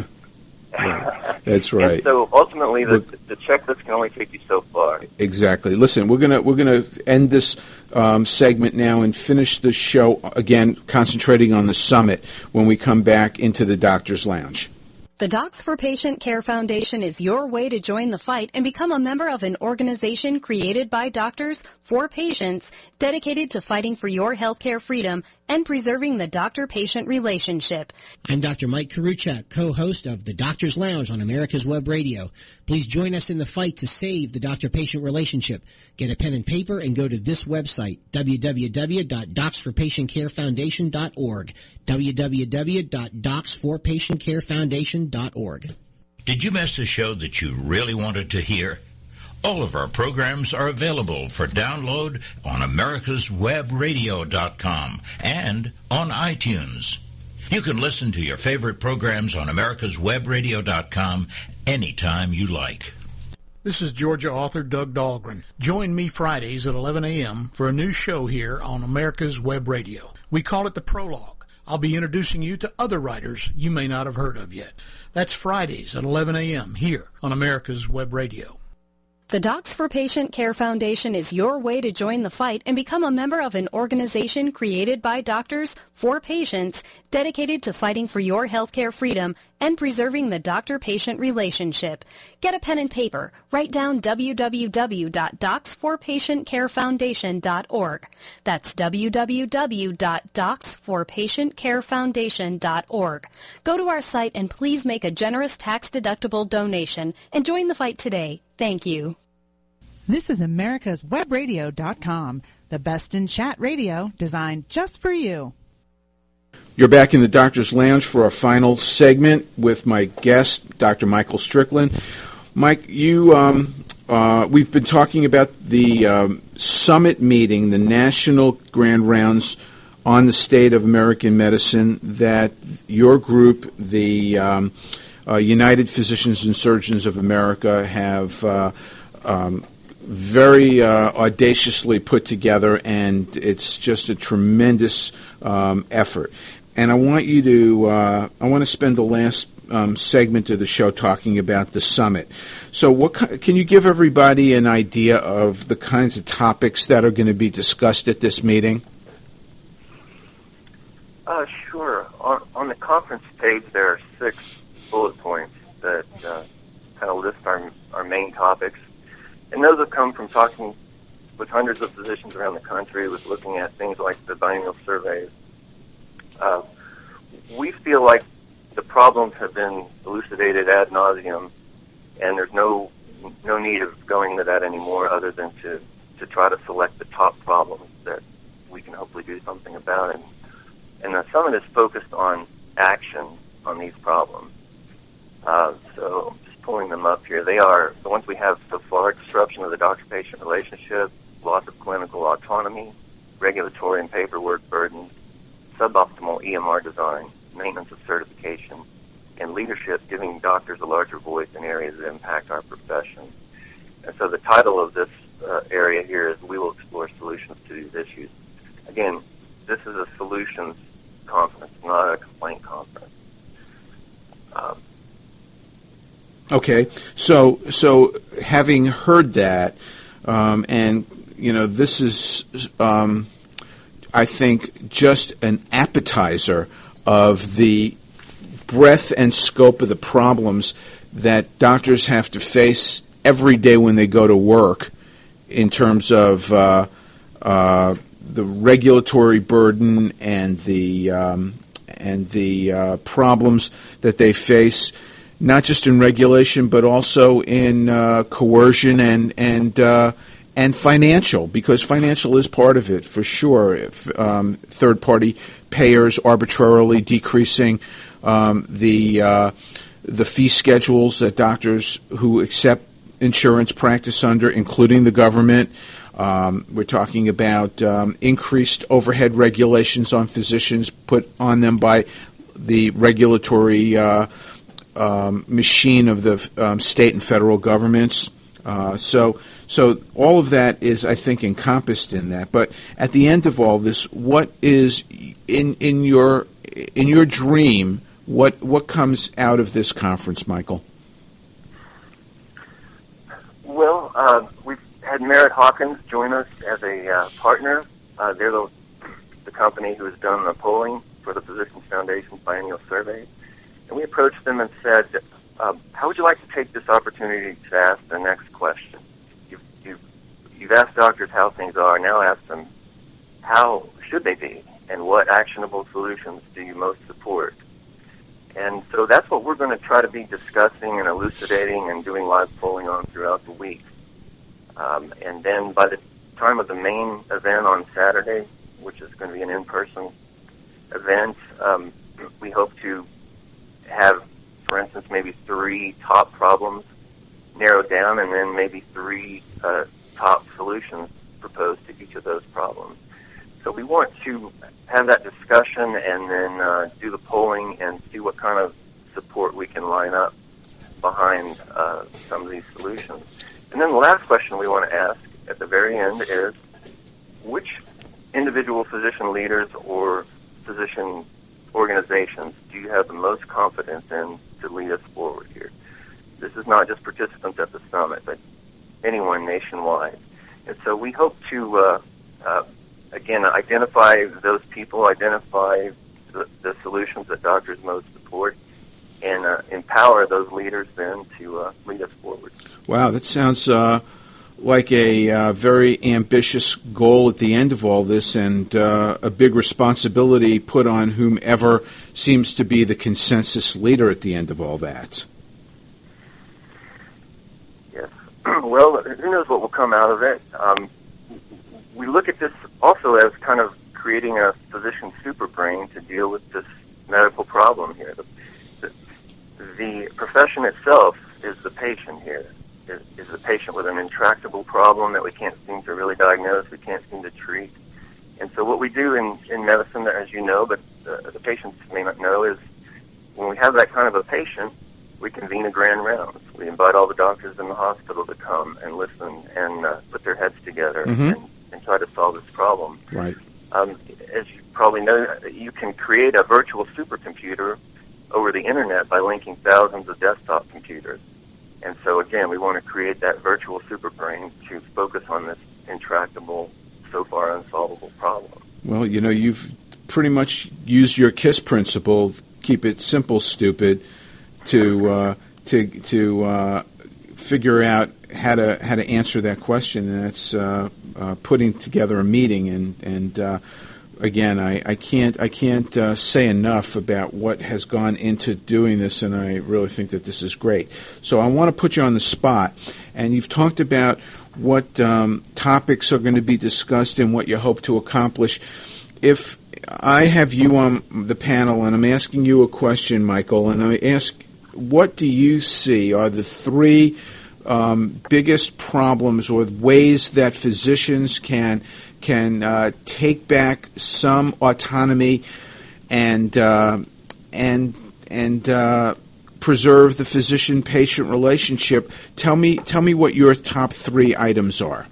That's right. And so ultimately, the, the checklist can only take you so far. Exactly. Listen, we're gonna we're gonna end this um, segment now and finish the show again, concentrating on the summit when we come back into the Doctor's Lounge. The Docs for Patient Care Foundation is your way to join the fight and become a member of an organization created by doctors for patients dedicated to fighting for your healthcare freedom and preserving the doctor-patient relationship. I'm Doctor Mike Karuchak, co-host of The Doctor's Lounge on America's Web Radio. Please join us in the fight to save the doctor-patient relationship. Get a pen and paper and go to this website, w w w dot docs for patient care foundation dot org, w w w dot docs for patient care foundation dot org. Did you miss a show that you really wanted to hear? All of our programs are available for download on americas web radio dot com and on iTunes. You can listen to your favorite programs on americas web radio dot com anytime you like. This is Georgia author Doug Dahlgren. Join me Fridays at eleven a.m. for a new show here on America's Web Radio. We call it The Prologue. I'll be introducing you to other writers you may not have heard of yet. That's Fridays at eleven a.m. here on America's Web Radio. The Docs for Patient Care Foundation is your way to join the fight and become a member of an organization created by doctors for patients dedicated to fighting for your healthcare freedom and preserving the doctor-patient relationship. Get a pen and paper. Write down w w w dot docs for patient care foundation dot org. That's w w w dot docs for patient care foundation dot org. Go to our site and please make a generous tax-deductible donation and join the fight today. Thank you. This is americas web radio dot com, the best in chat radio designed just for you. You're back in the Doctor's Lounge for our final segment with my guest, Doctor Michael Strickland. Mike, you, um, uh, we've been talking about the um, summit meeting, the National Grand Rounds on the State of American Medicine that your group, the um, uh, United Physicians and Surgeons of America, have uh, um, very uh, audaciously put together, and it's just a tremendous um, effort. And I want you to, uh, I want to spend the last um, segment of the show talking about the summit. So what can you give everybody an idea of the kinds of topics that are going to be discussed at this meeting? Uh, sure. On, on the conference page, there are six bullet points that uh, kind of list our, our main topics. And those have come from talking with hundreds of physicians around the country, with looking at things like the biennial surveys. Uh, we feel like the problems have been elucidated ad nauseum, and there's no no need of going into that anymore other than to, to try to select the top problems that we can hopefully do something about. And, and the summit is focused on action on these problems. Uh, so just pulling them up here, they are the ones we have so far: disruption of the doctor-patient relationship, loss of clinical autonomy, regulatory and paperwork burdens, suboptimal E M R design, maintenance of certification, and leadership, giving doctors a larger voice in areas that impact our profession. And so the title of this uh, area here is We Will Explore Solutions to These Issues. Again, this is a solutions conference, not a complaint conference. Um, Okay, so so having heard that, um, and you know, this is, um, I think, just an appetizer of the breadth and scope of the problems that doctors have to face every day when they go to work, in terms of uh, uh, the regulatory burden and the um, and the uh, problems that they face, not just in regulation, but also in uh, coercion and and uh, and financial, because financial is part of it for sure. If, um, third-party payers arbitrarily decreasing um, the uh, the fee schedules that doctors who accept insurance practice under, including the government. Um, we're talking about um, increased overhead regulations on physicians put on them by the regulatory Uh, Um, machine of the um, state and federal governments. Uh, so, so all of that is, I think, encompassed in that. But at the end of all this, what is in in your in your dream? What what comes out of this conference, Michael? Well, uh, we've had Merritt Hawkins join us as a uh, partner. Uh, they're the, the company who has done the polling for the Physicians Foundation's biennial survey. And we approached them and said, uh, how would you like to take this opportunity to ask the next question? You've, you've, you've asked doctors how things are. Now ask them, how should they be? And what actionable solutions do you most support? And so that's what we're going to try to be discussing and elucidating and doing live polling on throughout the week. Um, and then by the time of the main event on Saturday, which is going to be an in-person event, um, we hope to have, for instance, maybe three top problems narrowed down and then maybe three uh, top solutions proposed to each of those problems. So we want to have that discussion and then uh, do the polling and see what kind of support we can line up behind uh, some of these solutions. And then the last question we want to ask at the very end is, which individual physician leaders or physician organizations do you have the most confidence in to lead us forward here? This is not just participants at the summit, but anyone nationwide. And so we hope to, uh, uh, again, identify those people, identify the, the solutions that doctors most support, and uh, empower those leaders then to uh, lead us forward. Wow, that sounds uh, like a uh, very ambitious goal at the end of all this, and uh, a big responsibility put on whomever seems to be the consensus leader at the end of all that. Yes. Well, who knows what will come out of it. Um, we look at this also as kind of creating a physician super brain to deal with this medical problem here. The, the, the profession itself is the patient here. Is, is the patient with an intractable problem that we can't seem to really diagnose, we can't seem to treat. And so what we do in, in medicine, as you know, but uh, the patients may not know, is when we have that kind of a patient, we convene a grand rounds. We invite all the doctors in the hospital to come and listen and uh, put their heads together Mm-hmm. and, and try to solve this problem. Right. Um, as you probably know, you can create a virtual supercomputer over the Internet by linking thousands of desktop computers. And so, again, we want to create that virtual superbrain to focus on this intractable, so far unsolvable problem. Well, you know, you've pretty much used your KISS principle, keep it simple, stupid, to uh, to to uh, figure out how to how to answer that question. And that's uh, uh, putting together a meeting. And and uh, again, I, I can't I can't uh, say enough about what has gone into doing this, and I really think that this is great. So I want to put you on the spot, and you've talked about what um, topics are going to be discussed and what you hope to accomplish. If I have you on the panel and I'm asking you a question, Michael, and I ask, what do you see are the three um, biggest problems or ways that physicians can can uh, take back some autonomy and uh, and and uh, preserve the physician-patient relationship? Tell me, tell me what your top three items are.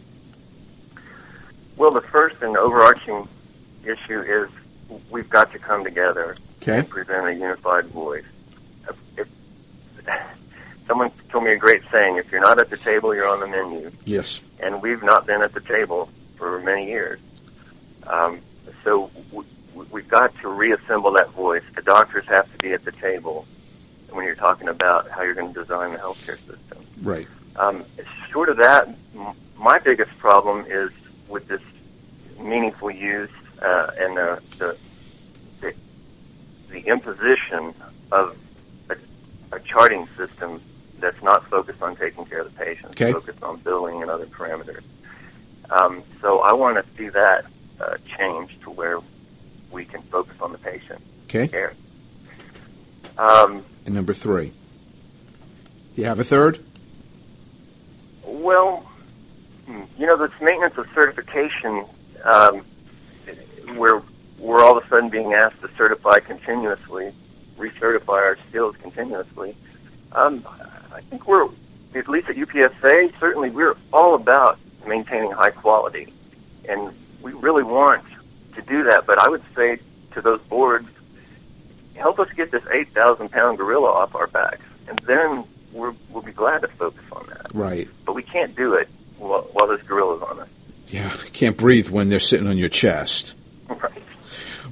Well, the first and overarching issue is we've got to come together Okay. and present a unified voice. If, someone told me a great saying: "If you're not at the table, you're on the menu." Yes. And we've not been at the table for many years. Um, so w- we've got to reassemble that voice. The doctors have to be at the table when you're talking about how you're going to design the healthcare system. Right. Um, short of that, m- my biggest problem is with this meaningful use uh, and the, the the the imposition of a, a charting system that's not focused on taking care of the patient, Okay. focused on billing and other parameters. Um, so I want to see that uh, change to where we can focus on the patient Okay. care. Um, And number three. Do you have a third? Well, you know, this maintenance of certification, um, where we're all of a sudden being asked to certify continuously, recertify our skills continuously, um, I think we're, at least at U P S A, certainly we're all about maintaining high quality. And we really want to do that, but I would say to those boards, help us get this eight thousand pound gorilla off our backs, and then we're, we'll be glad to focus on that. Right. But we can't do it while, while this gorilla's on us. Yeah, you can't breathe when they're sitting on your chest. Right.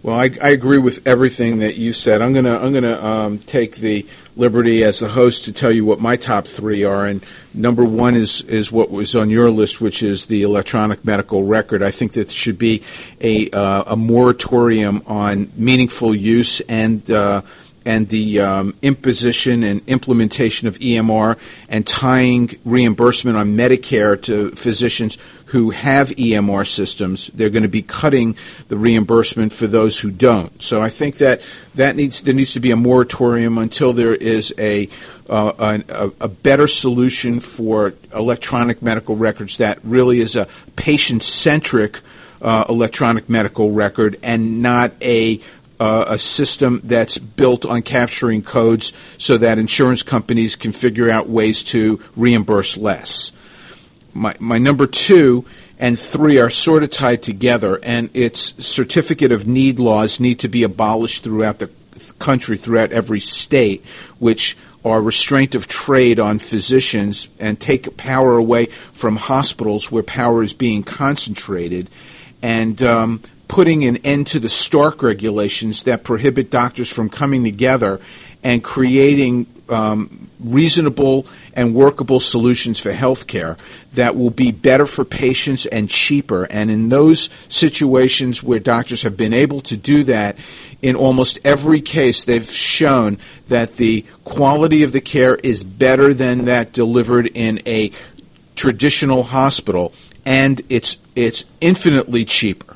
Well, I, I agree with everything that you said. I'm gonna I'm gonna um, take the liberty as the host to tell you what my top three are. And number one is is what was on your list, which is the electronic medical record. I think that there should be a uh, a moratorium on meaningful use and uh, and the um, imposition and implementation of E M R and tying reimbursement on Medicare to physicians who have E M R systems. They're going to be cutting the reimbursement for those who don't. So I think that that needs there needs to be a moratorium until there is a uh, a, a better solution for electronic medical records that really is a patient-centric uh, electronic medical record and not a Uh, a system that's built on capturing codes so that insurance companies can figure out ways to reimburse less. My, my number two and three are sort of tied together, and it's certificate of need laws need to be abolished throughout the country, throughout every state, which are restraint of trade on physicians and take power away from hospitals where power is being concentrated. And um, putting an end to the Stark regulations that prohibit doctors from coming together and creating um, reasonable and workable solutions for health care that will be better for patients and cheaper. And in those situations where doctors have been able to do that, in almost every case they've shown that the quality of the care is better than that delivered in a traditional hospital, and it's it's infinitely cheaper.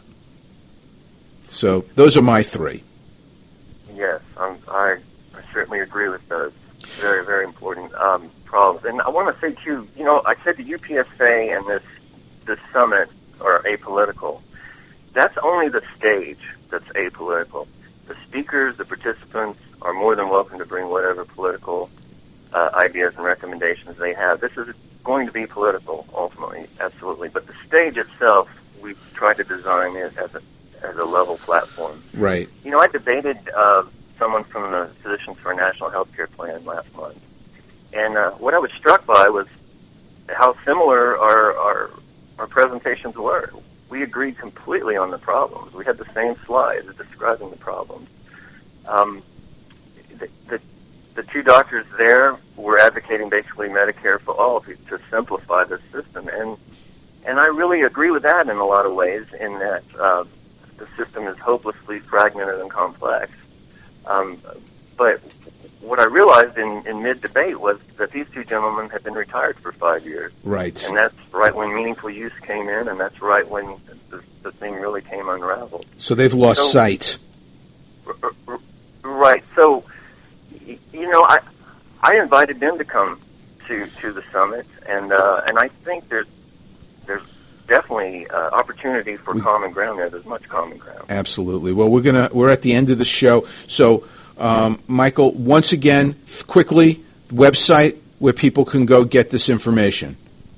So those are my three. Yes, um, I, I certainly agree with those. Very, very important um, problems. And I want to say, too, you know, I said the U P S A and this, this summit are apolitical. That's only the stage that's apolitical. The speakers, the participants, are more than welcome to bring whatever political uh, ideas and recommendations they have. This is going to be political, ultimately, absolutely. But the stage itself, we've tried to design it as a as a level platform. Right. You know, I debated uh, someone from the Physicians for a National Healthcare Plan last month, and uh, what I was struck by was how similar our, our our presentations were. We agreed completely on the problems. We had the same slides describing the problems. Um, the, the the two doctors there were advocating basically Medicare for all to, to simplify the system, and and I really agree with that in a lot of ways. In that. Uh, The system is hopelessly fragmented and complex. Um, but what I realized in, in mid-debate was that these two gentlemen had been retired for five years. Right. And that's right when meaningful use came in, and that's right when the, the thing really came unraveled. So they've lost so, sight. R- r- right. So, you know, I I invited them to come to, to the summit, and uh, and I think there's there's definitely uh, opportunity for we, common ground there. There's much common ground. Absolutely. Well, we're gonna we're at the end of the show. So, um, Michael, once again, quickly, website where people can go get this information.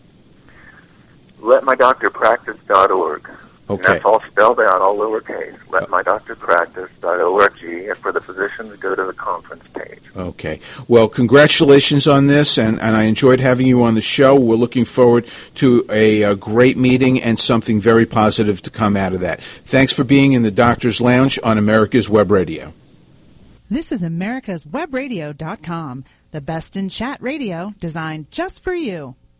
let my doctor practice dot org. Okay. And that's all spelled out, all lowercase. let my doctor practice dot org. And for the physicians, go to the conference page. Okay. Well, congratulations on this, and, and I enjoyed having you on the show. We're looking forward to a, a great meeting and something very positive to come out of that. Thanks for being in the Doctor's Lounge on America's Web Radio. This is americas web radio dot com, the best in chat radio designed just for you.